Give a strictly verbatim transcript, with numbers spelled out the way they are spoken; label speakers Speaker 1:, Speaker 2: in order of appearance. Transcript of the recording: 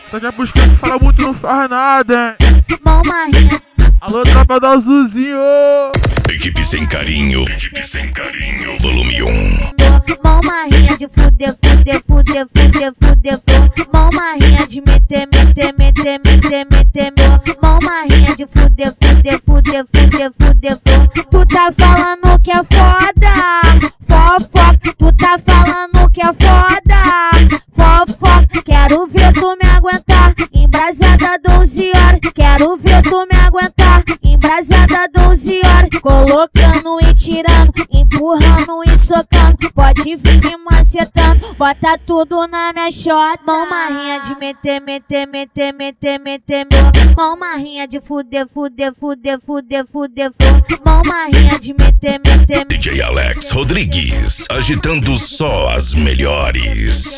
Speaker 1: Só já buscando, fala muito, não faz nada, hein?
Speaker 2: Mão marrinha.
Speaker 1: Alô, tropa do Azulzinho.
Speaker 3: Equipe sem carinho, equipe sem carinho, volume um.
Speaker 2: Mão marrinha de fuder, fuder, fuder, fuder, fuder, fuder. Mão marrinha de meter, meter, meter, meter, meter, meter. Mão marrinha de fuder, fuder, fuder, fuder, fuder, fuder. Tu tá falando que é foda, fofoca. Tu tá falando que é foda, fofoca. Quero ver tu me aguentar, embrasada doze horas. Quero ver tu me aguentar, embrasada doze horas. Colocando e tirando, empurrando e socando. Pode vir me macetando, bota tudo na minha xota. Mão marrinha de meter, meter, meter, meter, meter, meter. Mão marrinha de fuder, fuder, fuder, fuder, fuder, fuder. Mão marrinha de meter, meter, meter.
Speaker 3: D J Alex Rodrigues, agitando só as melhores.